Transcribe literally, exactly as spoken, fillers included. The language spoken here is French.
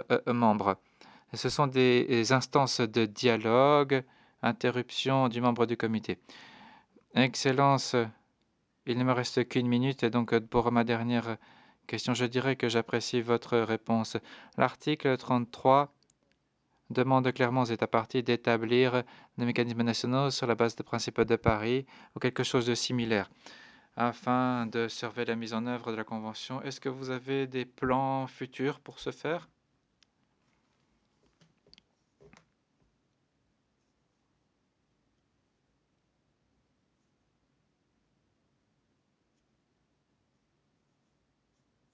euh, membres. Ce sont des instances de dialogue, interruption du membre du comité. Excellence, il ne me reste qu'une minute et donc pour ma dernière question, je dirais que j'apprécie votre réponse. L'article trente-trois demande clairement aux États parties d'établir des mécanismes nationaux sur la base des principes de Paris ou quelque chose de similaire afin de surveiller la mise en œuvre de la Convention. Est-ce que vous avez des plans futurs pour ce faire?